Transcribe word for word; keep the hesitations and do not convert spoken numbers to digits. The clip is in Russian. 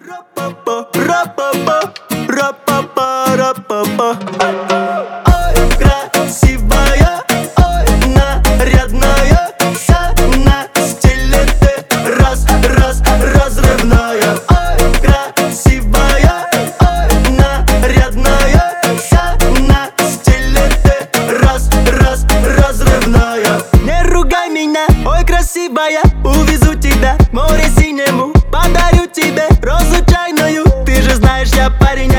Ра-па-па, ра-па-па, ра-па-па, ра-па-па. Ой, красивая, ой, нарядная, вся на стиле ты, раз, раз, разрывная. Ой, красивая, ой, нарядная, вся на стиле ты, раз, раз, разрывная. Не ругай меня, ой, красивая, увезу тебя к морю синему, подарю тебе розу чайную. Ты же знаешь, я парень